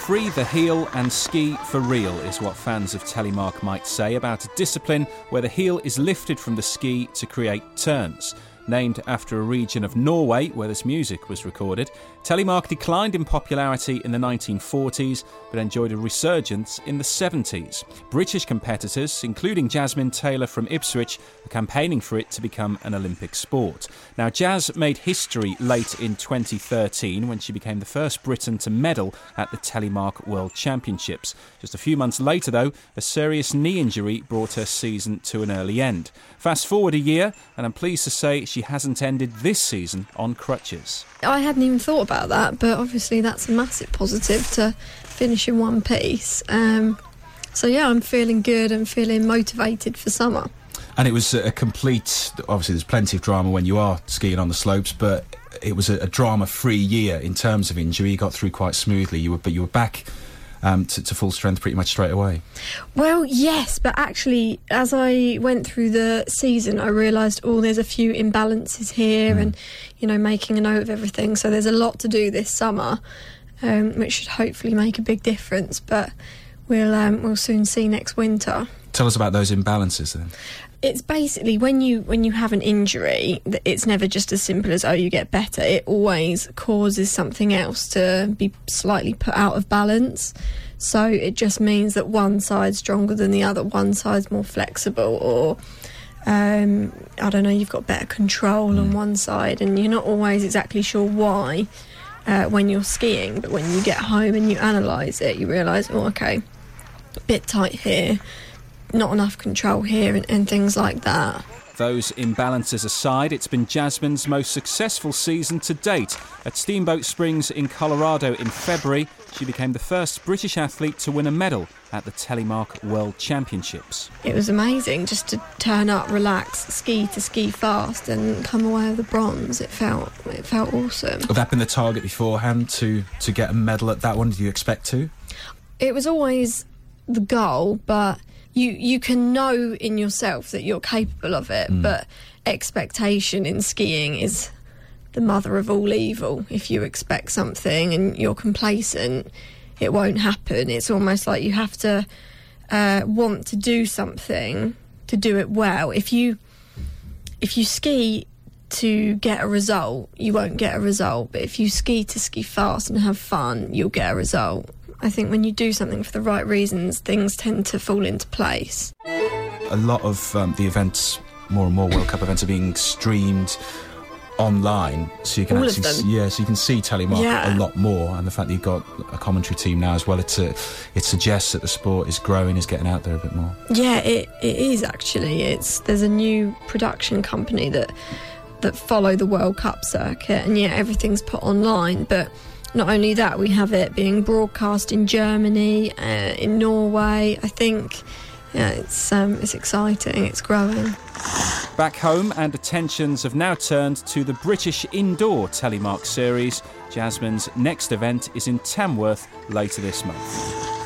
Free the heel and ski for real is what fans of Telemark might say about a discipline where the heel is lifted from the ski to create turns. Named after a region of Norway where this music was recorded, Telemark declined in popularity in the 1940s but enjoyed a resurgence in the 70s. British competitors, including Jasmine Taylor from Ipswich, are campaigning for it to become an Olympic sport. Now, Jazz made history late in 2013 when she became the first Briton to medal at the Telemark World Championships. Just a few months later, though, a serious knee injury brought her season to an early end. Fast forward a year, and I'm pleased to say she hasn't ended this season on crutches. I hadn't even thought about that, but obviously that's a massive positive to finish in one piece. So yeah, I'm feeling good and feeling motivated for summer. And it was a complete, obviously there's plenty of drama when you are skiing on the slopes, but it was a drama-free year in terms of injury. You got through quite smoothly, but you were back to full strength pretty much straight away. Well, yes, but actually, as I went through the season, I realised, there's a few imbalances here and, making a note of everything. So there's a lot to do this summer, which should hopefully make a big difference. But we'll soon see next winter. Tell us about those imbalances then. It's basically when you have an injury, it's never just as simple as, you get better. It always causes something else to be slightly put out of balance. So it just means that one side's stronger than the other, one side's more flexible, or, you've got better control on one side, and you're not always exactly sure why when you're skiing. But when you get home and you analyse it, you realise, a bit tight here, not enough control here, and things like that. Those imbalances aside, it's been Jasmine's most successful season to date. At Steamboat Springs in Colorado in February, she became the first British athlete to win a medal at the Telemark World Championships. It was amazing just to turn up, relax, ski fast and come away with a bronze. It felt awesome. Had that been the target beforehand to get a medal at that one? Did you expect to? It was always the goal, but you can know in yourself that you're capable of it, but expectation in skiing is the mother of all evil. If you expect something and you're complacent, it won't happen. It's almost like you have to want to do something to do it well. If you ski to get a result, you won't get a result. But if you ski to ski fast and have fun, you'll get a result. I think when you do something for the right reasons, things tend to fall into place. A lot of the events, more and more World Cup events, are being streamed online, so you can so you can see Telemark a lot more. And the fact that you've got a commentary team now as well, it suggests that the sport is growing, is getting out there a bit more. Yeah, it is actually. There's a new production company that follow the World Cup circuit, and everything's put online, but not only that, we have it being broadcast in Germany, in Norway. I think, it's exciting, it's growing. Back home, and attentions have now turned to the British Indoor Telemark Series. Jasmine's next event is in Tamworth later this month.